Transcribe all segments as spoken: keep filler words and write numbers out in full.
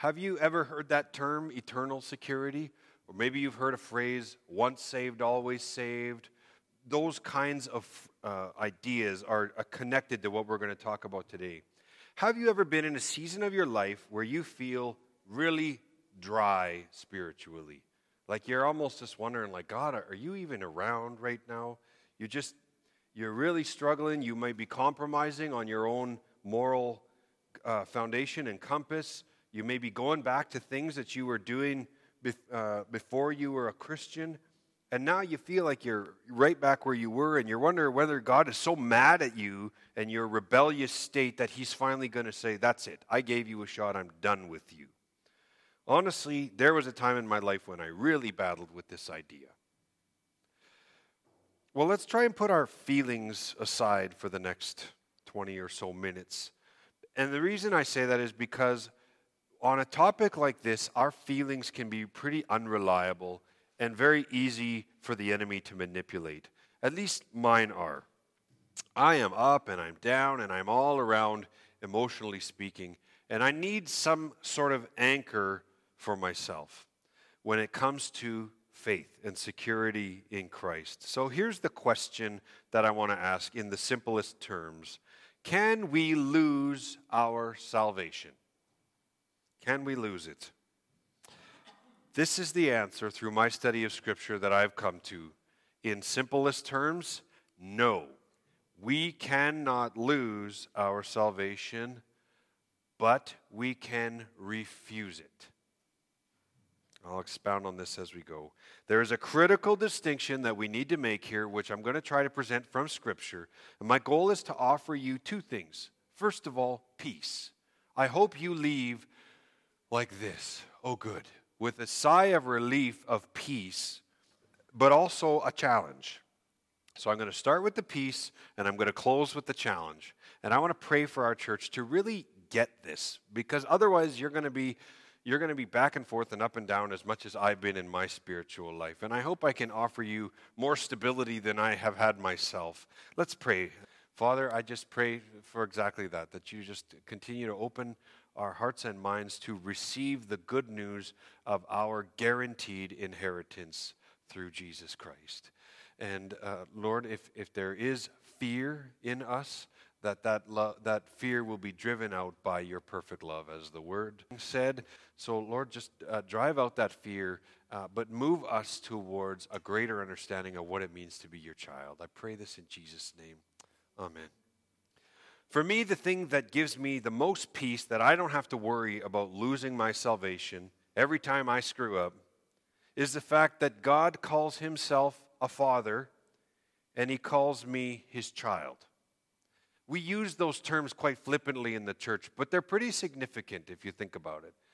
Have you ever heard that term, eternal security? Or maybe you've heard a phrase, once saved, always saved. Those kinds of uh, ideas are uh, connected to what we're going to talk about today. Have you ever been in a season of your life where you feel really dry spiritually? Like you're almost just wondering, like, God, are you even around right now? You just, you're really struggling. You might be compromising on your own moral uh, foundation and compass. You may be going back to things that you were doing bef- uh, before you were a Christian. And now you feel like you're right back where you were, and you're wondering whether God is so mad at you and your rebellious state that he's finally going to say, that's it. I gave you a shot. I'm done with you. Honestly, there was a time in my life when I really battled with this idea. Well, let's try and put our feelings aside for the next twenty or so minutes. And the reason I say that is because on a topic like this, our feelings can be pretty unreliable and very easy for the enemy to manipulate. At least mine are. I am up and I'm down and I'm all around, emotionally speaking, and I need some sort of anchor for myself when it comes to faith and security in Christ. So here's the question that I want to ask in the simplest terms. Can we lose our salvation? Can we lose it? This is the answer through my study of Scripture that I've come to. In simplest terms, no. We cannot lose our salvation, but we can refuse it. I'll expound on this as we go. There is a critical distinction that we need to make here, which I'm going to try to present from Scripture. And my goal is to offer you two things. First of all, peace. I hope you leave like this. Oh, good. With a sigh of relief of peace, but also a challenge. So I'm going to start with the peace, and I'm going to close with the challenge. And I want to pray for our church to really get this, because otherwise you're going to be you're going to be back and forth and up and down as much as I've been in my spiritual life. And I hope I can offer you more stability than I have had myself. Let's pray. Father, I just pray for exactly that, that you just continue to open our hearts and minds to receive the good news of our guaranteed inheritance through Jesus Christ. And uh, Lord, if, if there is fear in us, that that, lo- that fear will be driven out by your perfect love, as the word said. So Lord, just uh, drive out that fear, uh, but move us towards a greater understanding of what it means to be your child. I pray this in Jesus' name. Amen. For me, the thing that gives me the most peace, that I don't have to worry about losing my salvation every time I screw up, is the fact that God calls himself a father, and he calls me his child. We use those terms quite flippantly in the church, but they're pretty significant if you think about it.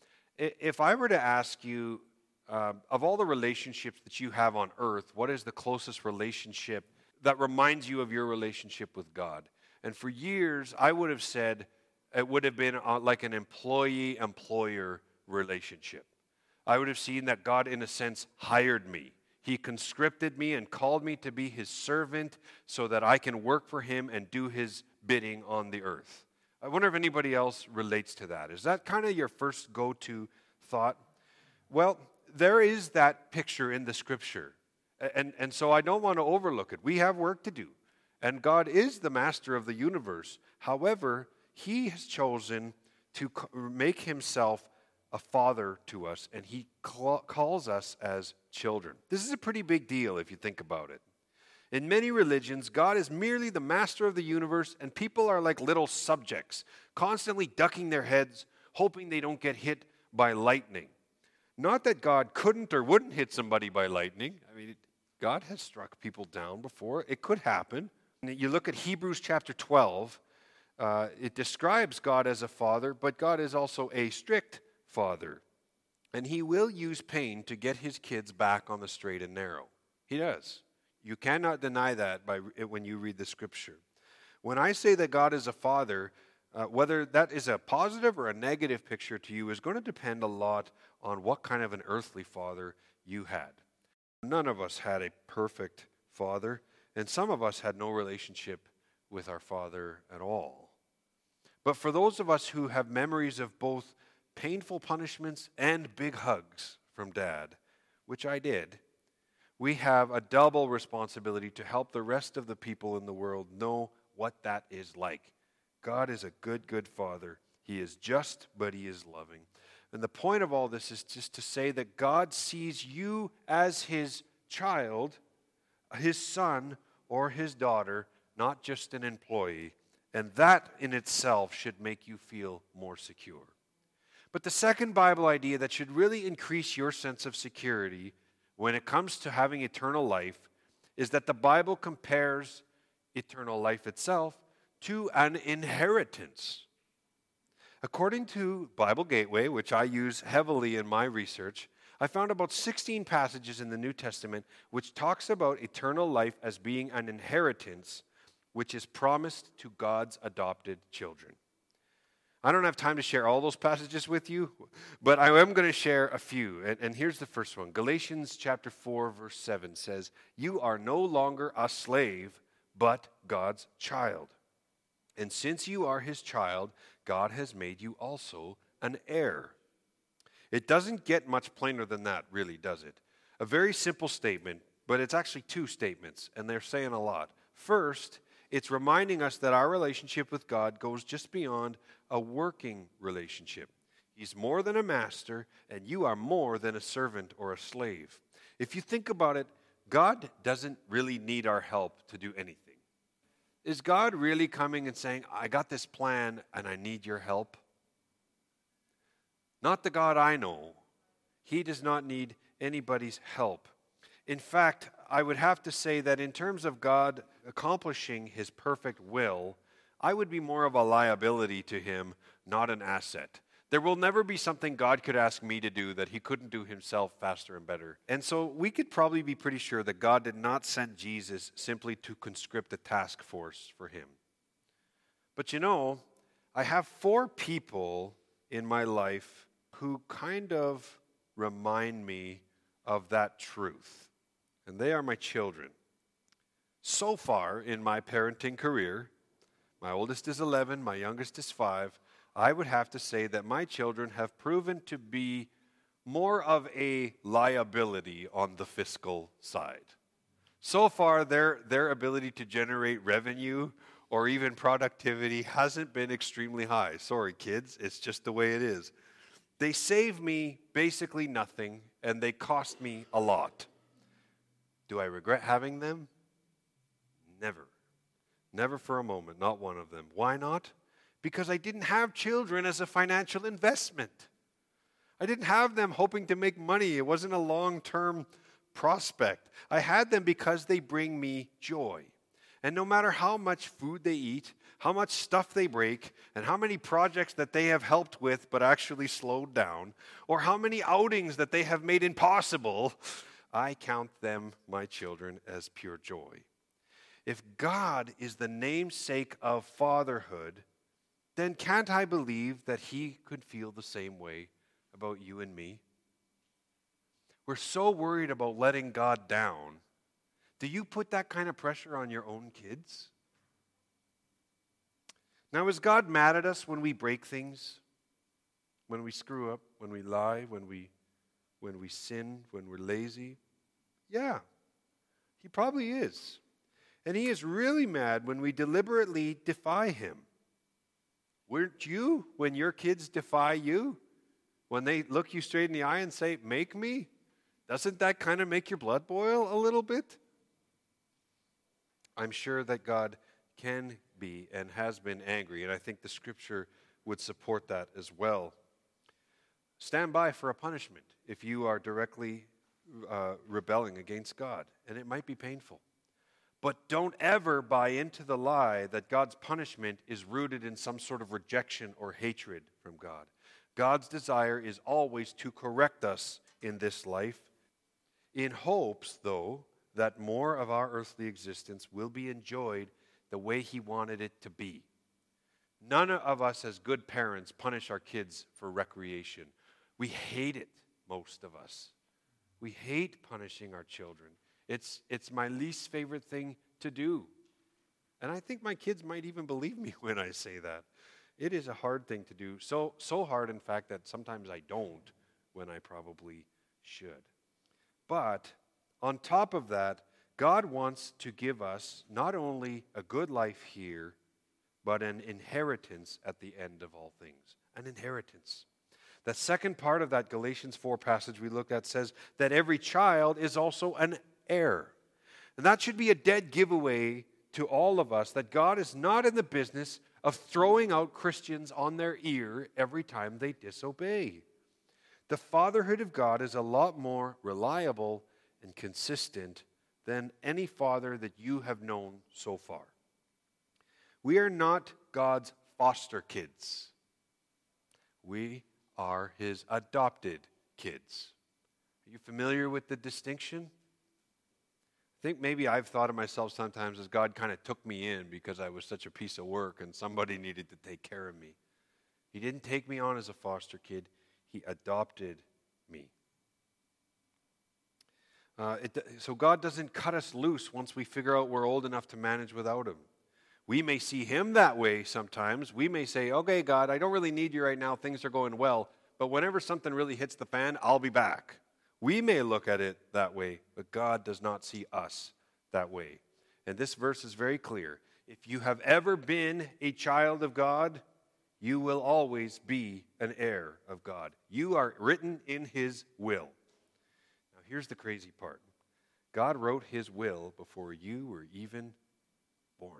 If I were to ask you, uh, of all the relationships that you have on earth, what is the closest relationship that reminds you of your relationship with God? And for years, I would have said it would have been like an employee-employer relationship. I would have seen that God, in a sense, hired me. He conscripted me and called me to be his servant so that I can work for him and do his bidding on the earth. I wonder if anybody else relates to that. Is that kind of your first go-to thought? Well, there is that picture in the Scripture. And, and so I don't want to overlook it. We have work to do. And God is the master of the universe. However, he has chosen to make himself a father to us, and he call, calls us as children. This is a pretty big deal if you think about it. In many religions, God is merely the master of the universe, and people are like little subjects, constantly ducking their heads, hoping they don't get hit by lightning. Not that God couldn't or wouldn't hit somebody by lightning. I mean, God has struck people down before. It could happen. And you look at Hebrews chapter twelve, uh, it describes God as a father, but God is also a strict father. And he will use pain to get his kids back on the straight and narrow. He does. You cannot deny that by when you read the Scripture. When I say that God is a father, uh, whether that is a positive or a negative picture to you is going to depend a lot on what kind of an earthly father you had. None of us had a perfect father, and some of us had no relationship with our father at all. But for those of us who have memories of both painful punishments and big hugs from Dad, which I did, we have a double responsibility to help the rest of the people in the world know what that is like. God is a good, good Father. He is just, but He is loving. And the point of all this is just to say that God sees you as His child, His son or His daughter, not just an employee. And that in itself should make you feel more secure. But the second Bible idea that should really increase your sense of security when it comes to having eternal life is that the Bible compares eternal life itself to an inheritance. According to Bible Gateway, which I use heavily in my research, I found about sixteen passages in the New Testament which talks about eternal life as being an inheritance which is promised to God's adopted children. I don't have time to share all those passages with you, but I am going to share a few. And, and here's the first one. Galatians chapter four, verse seven says, "You are no longer a slave, but God's child. And since you are His child, God has made you also an heir." It doesn't get much plainer than that, really, does it? A very simple statement, but it's actually two statements, and they're saying a lot. First, it's reminding us that our relationship with God goes just beyond a working relationship. He's more than a master, and you are more than a servant or a slave. If you think about it, God doesn't really need our help to do anything. Is God really coming and saying, "I got this plan and I need your help"? Not the God I know. He does not need anybody's help. In fact, I would have to say that in terms of God accomplishing His perfect will, I would be more of a liability to Him, not an asset. There will never be something God could ask me to do that He couldn't do Himself faster and better. And so we could probably be pretty sure that God did not send Jesus simply to conscript a task force for Him. But you know, I have four people in my life who kind of remind me of that truth. And they are my children. So far in my parenting career, my oldest is eleven, my youngest is five, I would have to say that my children have proven to be more of a liability on the fiscal side. So far, their, their ability to generate revenue or even productivity hasn't been extremely high. Sorry, kids, it's just the way it is. They save me basically nothing, and they cost me a lot. Do I regret having them? Never. Never for a moment, not one of them. Why not? Because I didn't have children as a financial investment. I didn't have them hoping to make money. It wasn't a long-term prospect. I had them because they bring me joy. And no matter how much food they eat, how much stuff they break, and how many projects that they have helped with but actually slowed down, or how many outings that they have made impossible, I count them, my children, as pure joy. If God is the namesake of fatherhood, then can't I believe that He could feel the same way about you and me? We're so worried about letting God down. Do you put that kind of pressure on your own kids? Now, is God mad at us when we break things? When we screw up, when we lie, when we, when we sin, when we're lazy? Yeah, He probably is. And He is really mad when we deliberately defy Him. Weren't you when your kids defy you? When they look you straight in the eye and say, "Make me"? Doesn't that kind of make your blood boil a little bit? I'm sure that God can be and has been angry, and I think the Scripture would support that as well. Stand by for a punishment if you are directly uh, rebelling against God, and it might be painful. But don't ever buy into the lie that God's punishment is rooted in some sort of rejection or hatred from God. God's desire is always to correct us in this life, in hopes, though, that more of our earthly existence will be enjoyed the way He wanted it to be. None of us as good parents punish our kids for recreation. We hate it, most of us. We hate punishing our children. It's, it's my least favorite thing to do. And I think my kids might even believe me when I say that. It is a hard thing to do. So, so hard, in fact, that sometimes I don't when I probably should. But on top of that, God wants to give us not only a good life here, but an inheritance at the end of all things. An inheritance. The second part of that Galatians four passage we looked at says that every child is also an heir. And that should be a dead giveaway to all of us that God is not in the business of throwing out Christians on their ear every time they disobey. The fatherhood of God is a lot more reliable and consistent than any father that you have known so far. We are not God's foster kids. We are his adopted kids. Are you familiar with the distinction? I think maybe I've thought of myself sometimes as God kind of took me in because I was such a piece of work and somebody needed to take care of me. He didn't take me on as a foster kid. He adopted me. Uh, it, so God doesn't cut us loose once we figure out we're old enough to manage without him. We may see him that way sometimes. We may say, okay, God, I don't really need you right now. Things are going well. But whenever something really hits the fan, I'll be back. We may look at it that way, but God does not see us that way. And this verse is very clear. If you have ever been a child of God, you will always be an heir of God. You are written in his will. Now, here's the crazy part. God wrote his will before you were even born.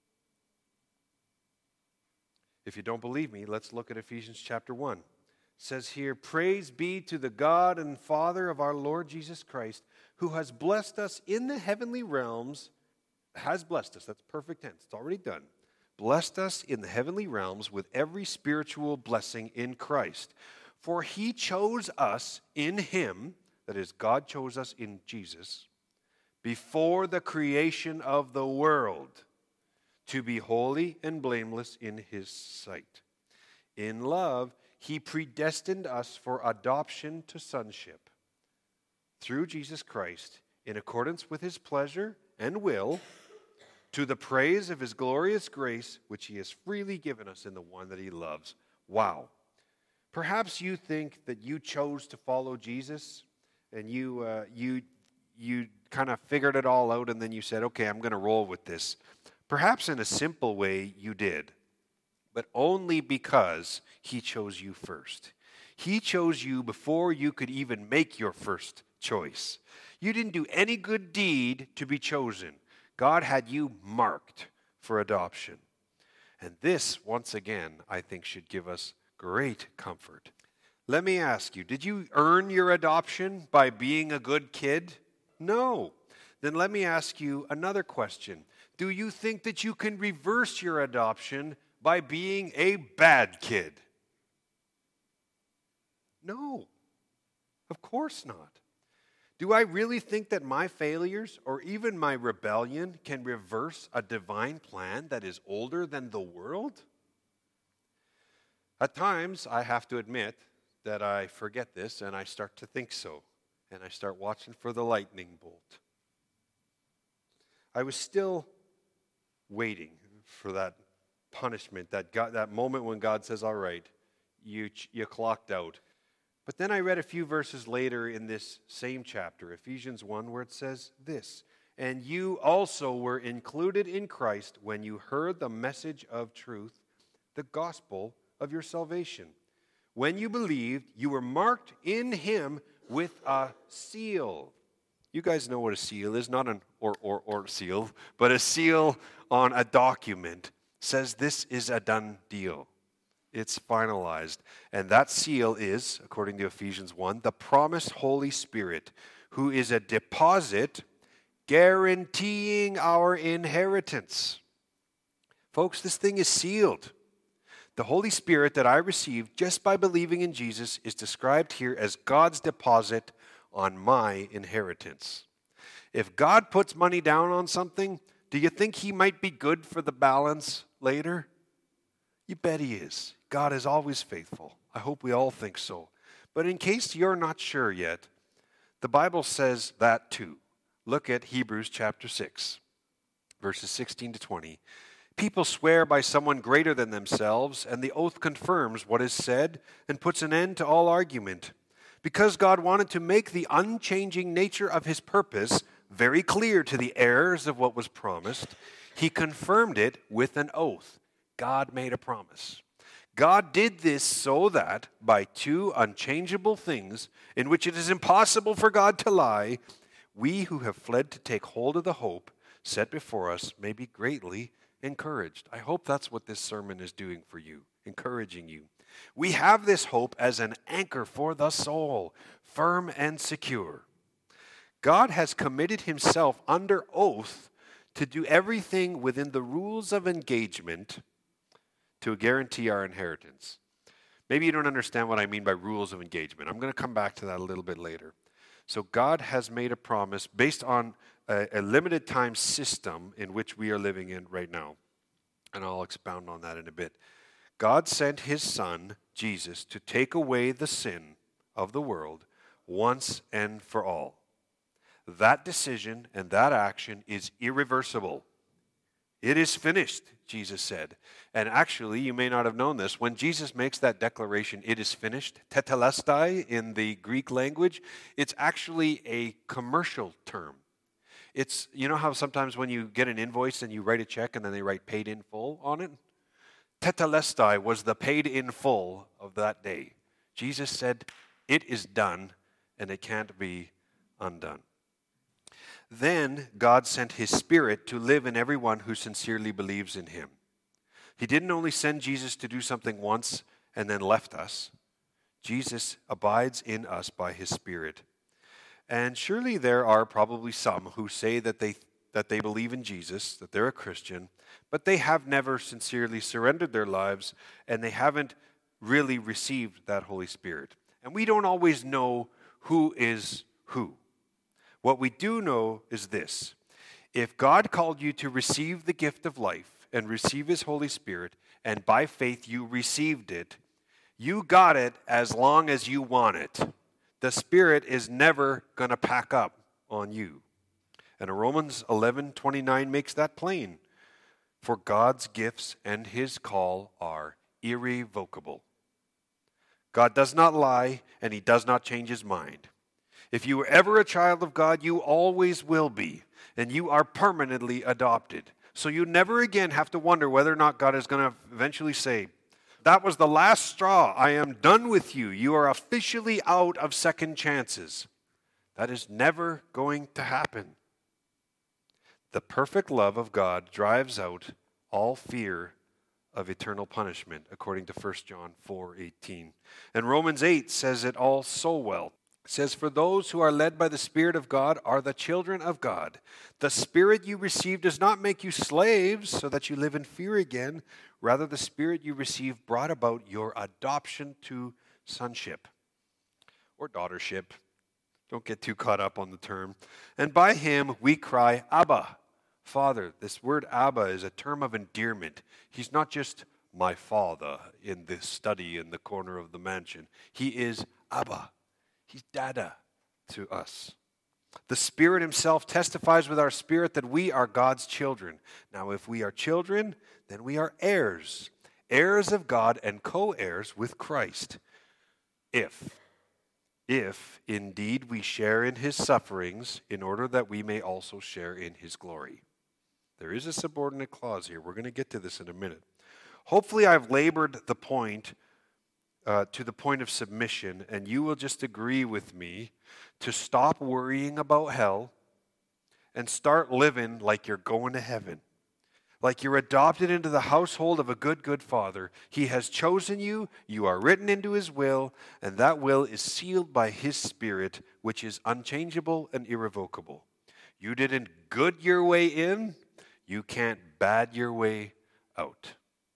If you don't believe me, let's look at Ephesians chapter one. It says here, praise be to the God and Father of our Lord Jesus Christ, who has blessed us in the heavenly realms, has blessed us, that's perfect tense, it's already done, blessed us in the heavenly realms with every spiritual blessing in Christ. For he chose us in him, that is, God chose us in Jesus, before the creation of the world, to be holy and blameless in his sight. In love, he predestined us for adoption to sonship through Jesus Christ, in accordance with his pleasure and will, to the praise of his glorious grace, which he has freely given us in the one that he loves. Wow. Perhaps you think that you chose to follow Jesus and you uh, you you kind of figured it all out and then you said, okay, I'm going to roll with this. Perhaps in a simple way you did, but only because he chose you first. He chose you before you could even make your first choice. You didn't do any good deed to be chosen. God had you marked for adoption. And this, once again, I think should give us great comfort. Let me ask you, did you earn your adoption by being a good kid? No. Then let me ask you another question. Do you think that you can reverse your adoption by being a bad kid? No, of course not. Do I really think that my failures or even my rebellion can reverse a divine plan that is older than the world? At times, I have to admit that I forget this and I start to think so, and I start watching for the lightning bolt. I was still waiting for that punishment, that God, that moment when God says, all right, you, you clocked out. But then I read a few verses later in this same chapter, Ephesians one, where it says this, and you also were included in Christ when you heard the message of truth, the gospel of your salvation. When you believed, you were marked in him with a seal. You guys know what a seal is, not an or, or, or seal, but a seal on a document says this is a done deal. It's finalized. And that seal is, according to Ephesians one, the promised Holy Spirit, who is a deposit guaranteeing our inheritance. Folks, this thing is sealed. The Holy Spirit that I received just by believing in Jesus is described here as God's deposit on my inheritance. If God puts money down on something, do you think he might be good for the balance later? You bet he is. God is always faithful. I hope we all think so. But in case you're not sure yet, the Bible says that too. Look at Hebrews chapter six, verses sixteen to twenty. People swear by someone greater than themselves, and the oath confirms what is said and puts an end to all argument. Because God wanted to make the unchanging nature of his purpose very clear to the heirs of what was promised, he confirmed it with an oath. God made a promise. God did this so that, by two unchangeable things, in which it is impossible for God to lie, we who have fled to take hold of the hope set before us may be greatly encouraged. I hope that's what this sermon is doing for you, encouraging you. We have this hope as an anchor for the soul, firm and secure. God has committed himself under oath to do everything within the rules of engagement to guarantee our inheritance. Maybe you don't understand what I mean by rules of engagement. I'm going to come back to that a little bit later. So God has made a promise based on a, a limited time system in which we are living in right now. And I'll expound on that in a bit. God sent his son, Jesus, to take away the sin of the world once and for all. That decision and that action is irreversible. It is finished, Jesus said. And actually, you may not have known this, when Jesus makes that declaration, it is finished, tetelestai in the Greek language, it's actually a commercial term. It's, you know how sometimes when you get an invoice and you write a check and then they write paid in full on it? Tetelestai was the paid in full of that day. Jesus said, it is done and it can't be undone. Then God sent his Spirit to live in everyone who sincerely believes in him. He didn't only send Jesus to do something once and then left us. Jesus abides in us by his Spirit. And surely there are probably some who say that they that they believe in Jesus, that they're a Christian, but they have never sincerely surrendered their lives and they haven't really received that Holy Spirit. And we don't always know who is who. What we do know is this: if God called you to receive the gift of life and receive his Holy Spirit, and by faith you received it, you got it as long as you want it. The Spirit is never going to pack up on you. And Romans eleven twenty-nine makes that plain. For God's gifts and his call are irrevocable. God does not lie, and he does not change his mind. If you were ever a child of God, you always will be, and you are permanently adopted. So you never again have to wonder whether or not God is going to eventually say, that was the last straw. I am done with you. You are officially out of second chances. That is never going to happen. The perfect love of God drives out all fear of eternal punishment, according to First John four eighteen. And Romans eight says it all so well. It says, for those who are led by the Spirit of God are the children of God. The Spirit you received does not make you slaves so that you live in fear again. Rather, the Spirit you received brought about your adoption to sonship or daughtership. Don't get too caught up on the term. And by him we cry, Abba, Father. This word Abba is a term of endearment. He's not just my father in the study in the corner of the mansion. He is Abba. He's Dada to us. The Spirit himself testifies with our spirit that we are God's children. Now, if we are children, then we are heirs, heirs of God and co-heirs with Christ. If, if indeed we share in his sufferings, in order that we may also share in his glory. There is a subordinate clause here. We're going to get to this in a minute. Hopefully, I've labored the point Uh, to the point of submission, and you will just agree with me to stop worrying about hell and start living like you're going to heaven, like you're adopted into the household of a good, good Father. He has chosen you, you are written into his will, and that will is sealed by his Spirit, which is unchangeable and irrevocable. You didn't good your way in, you can't bad your way out.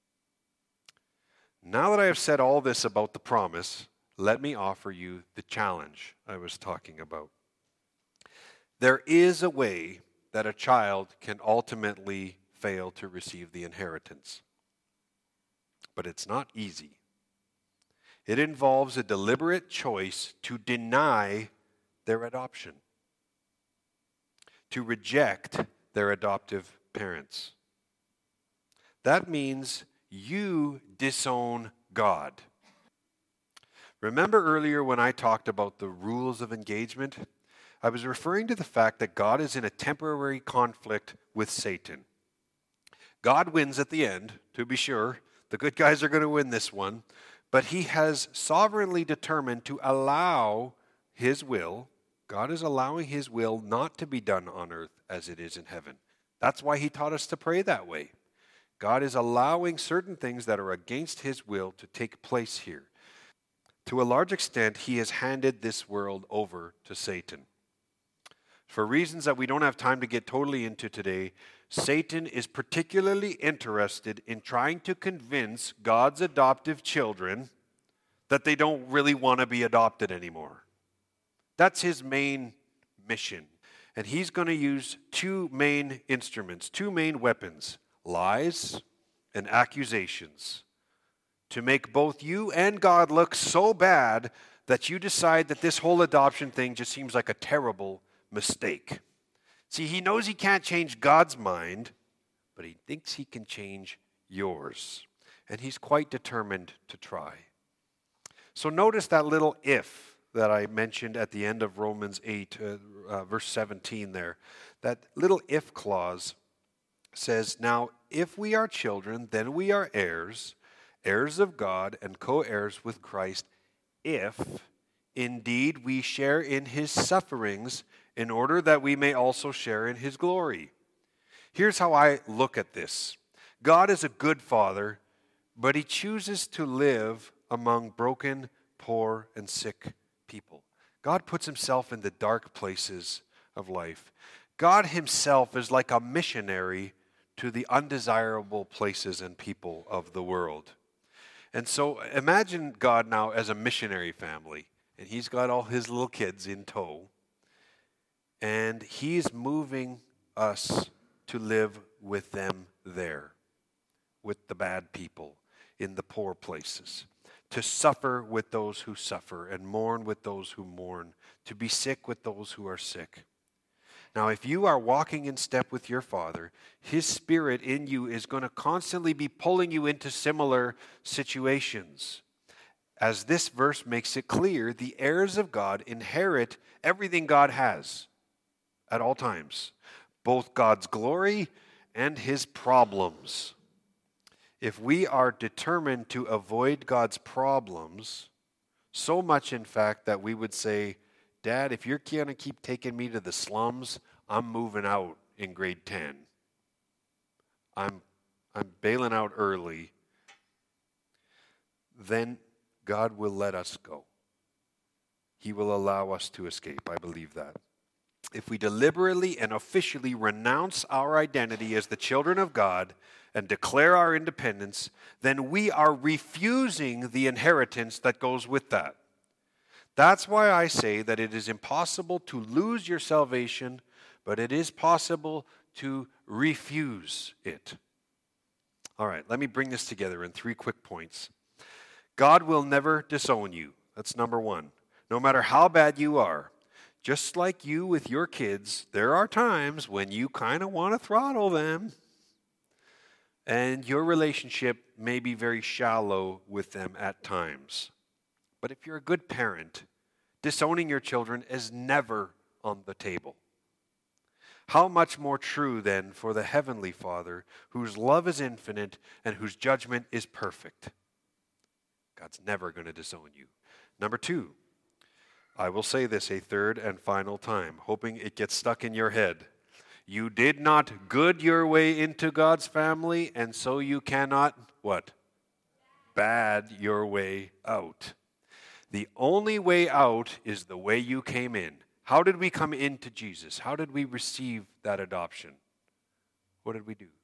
Now that I have said all this about the promise, let me offer you the challenge I was talking about. There is a way that a child can ultimately fail to receive the inheritance, but it's not easy. It involves a deliberate choice to deny their adoption, to reject their adoptive parents. That means you disown God. Remember earlier when I talked about the rules of engagement? I was referring to the fact that God is in a temporary conflict with Satan. God wins at the end, to be sure. The good guys are going to win this one. But he has sovereignly determined to allow his will. God is allowing his will not to be done on earth as it is in heaven. That's why he taught us to pray that way. God is allowing certain things that are against his will to take place here. To a large extent, he has handed this world over to Satan. For reasons that we don't have time to get totally into today, Satan is particularly interested in trying to convince God's adoptive children that they don't really want to be adopted anymore. That's his main mission. And he's going to use two main instruments, two main weapons, lies and accusations, to make both you and God look so bad that you decide that this whole adoption thing just seems like a terrible mistake. See, he knows he can't change God's mind, but he thinks he can change yours. And he's quite determined to try. So notice that little if that I mentioned at the end of Romans eight, uh, uh, verse seventeen there. That little if clause says, now, if we are children, then we are heirs, heirs of God and co-heirs with Christ, if indeed we share in his sufferings, in order that we may also share in his glory. Here's how I look at this. God is a good father, but he chooses to live among broken, poor, and sick people. God puts himself in the dark places of life. God himself is like a missionary to the undesirable places and people of the world. And so imagine God now as a missionary family, and he's got all his little kids in tow, and he's moving us to live with them there, with the bad people in the poor places, to suffer with those who suffer and mourn with those who mourn, to be sick with those who are sick. Now, if you are walking in step with your Father, his Spirit in you is going to constantly be pulling you into similar situations. As this verse makes it clear, the heirs of God inherit everything God has at all times, both God's glory and his problems. If we are determined to avoid God's problems, so much in fact that we would say, Dad, if you're going to keep taking me to the slums, I'm moving out in grade ten. I'm, I'm bailing out early. Then God will let us go. He will allow us to escape. I believe that. If we deliberately and officially renounce our identity as the children of God and declare our independence, then we are refusing the inheritance that goes with that. That's why I say that it is impossible to lose your salvation, but it is possible to refuse it. All right, let me bring this together in three quick points. God will never disown you. That's number one. No matter how bad you are, just like you with your kids, there are times when you kind of want to throttle them, and your relationship may be very shallow with them at times. But if you're a good parent, disowning your children is never on the table. How much more true then for the Heavenly Father, whose love is infinite and whose judgment is perfect. God's never going to disown you. Number two, I will say this a third and final time, hoping it gets stuck in your head. You did not good your way into God's family, and so you cannot, what? Bad your way out. The only way out is the way you came in. How did we come into Jesus? How did we receive that adoption? What did we do?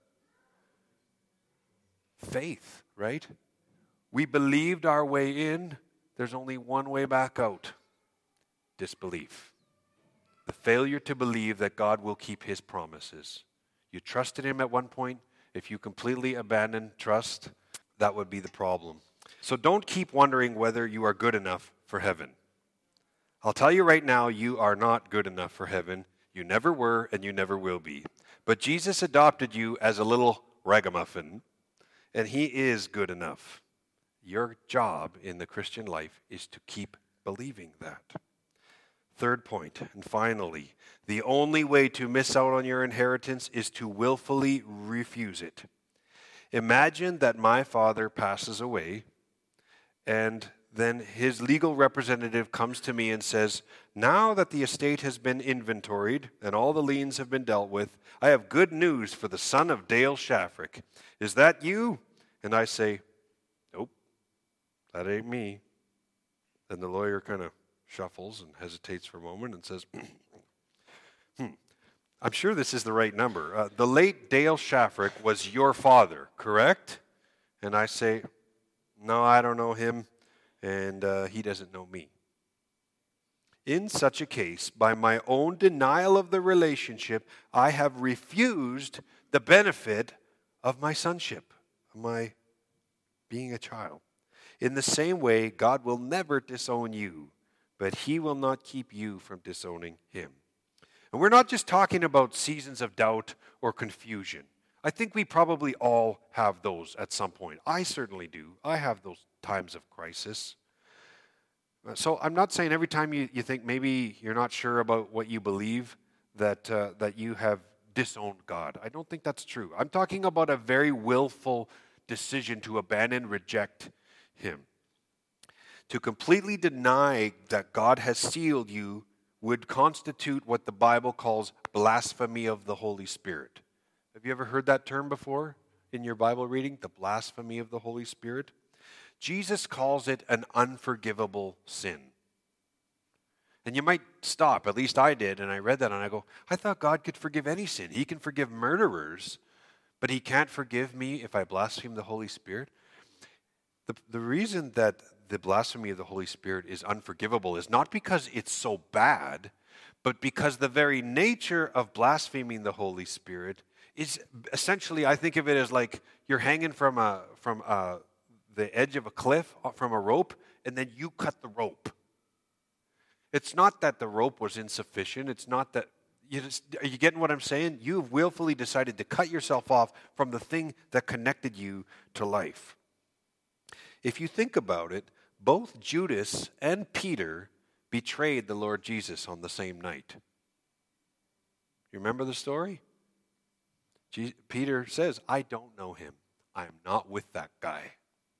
Faith, right? We believed our way in. There's only one way back out. Disbelief. The failure to believe that God will keep his promises. You trusted him at one point. If you completely abandon trust, that would be the problem. So don't keep wondering whether you are good enough for heaven. I'll tell you right now, you are not good enough for heaven. You never were and you never will be. But Jesus adopted you as a little ragamuffin, and he is good enough. Your job in the Christian life is to keep believing that. Third point, and finally, the only way to miss out on your inheritance is to willfully refuse it. Imagine that my father passes away, and then his legal representative comes to me and says, now that the estate has been inventoried and all the liens have been dealt with, I have good news for the son of Dale Shafrick. Is that you? And I say, nope, that ain't me. Then the lawyer kind of shuffles and hesitates for a moment and says, hmm, I'm sure this is the right number. Uh, the late Dale Shafrick was your father, correct? And I say, no, I don't know him, and uh, he doesn't know me. In such a case, by my own denial of the relationship, I have refused the benefit of my sonship, of my being a child. In the same way, God will never disown you, but he will not keep you from disowning him. And we're not just talking about seasons of doubt or confusion. I think we probably all have those at some point. I certainly do. I have those times of crisis. So I'm not saying every time you, you think maybe you're not sure about what you believe that uh, that you have disowned God. I don't think that's true. I'm talking about a very willful decision to abandon, reject him. To completely deny that God has sealed you would constitute what the Bible calls blasphemy of the Holy Spirit. Have you ever heard that term before in your Bible reading? The blasphemy of the Holy Spirit? Jesus calls it an unforgivable sin. And you might stop, at least I did, and I read that and I go, I thought God could forgive any sin. He can forgive murderers, but he can't forgive me if I blaspheme the Holy Spirit. The, the reason that the blasphemy of the Holy Spirit is unforgivable is not because it's so bad, but because the very nature of blaspheming the Holy Spirit is essentially, I think of it as like you're hanging from a from a the edge of a cliff from a rope, and then you cut the rope. It's not that the rope was insufficient. It's not that, you just, are you getting what I'm saying? You have willfully decided to cut yourself off from the thing that connected you to life. If you think about it, both Judas and Peter betrayed the Lord Jesus on the same night. You remember the story? Je- Peter says, I don't know him. I am not with that guy.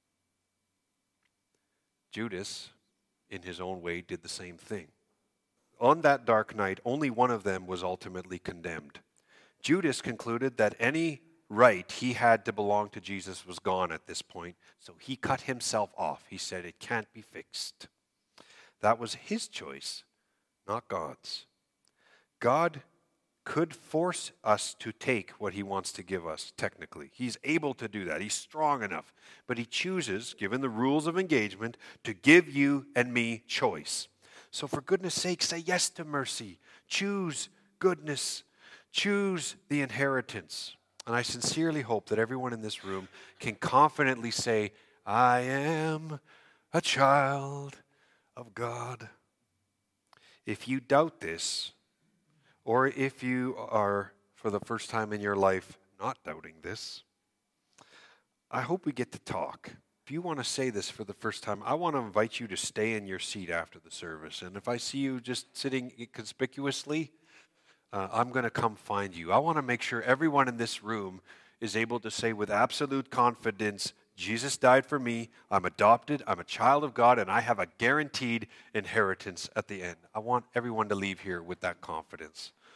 Judas, in his own way, did the same thing. On that dark night, only one of them was ultimately condemned. Judas concluded that any right he had to belong to Jesus was gone at this point, so he cut himself off. He said, it can't be fixed. That was his choice, not God's. God could force us to take what he wants to give us, technically. He's able to do that. He's strong enough. But he chooses, given the rules of engagement, to give you and me choice. So for goodness sake, say yes to mercy. Choose goodness. Choose the inheritance. And I sincerely hope that everyone in this room can confidently say, I am a child of God. If you doubt this, or if you are, for the first time in your life, not doubting this, I hope we get to talk. If you want to say this for the first time, I want to invite you to stay in your seat after the service. And if I see you just sitting conspicuously, uh, I'm going to come find you. I want to make sure everyone in this room is able to say with absolute confidence, Jesus died for me, I'm adopted, I'm a child of God, and I have a guaranteed inheritance at the end. I want everyone to leave here with that confidence.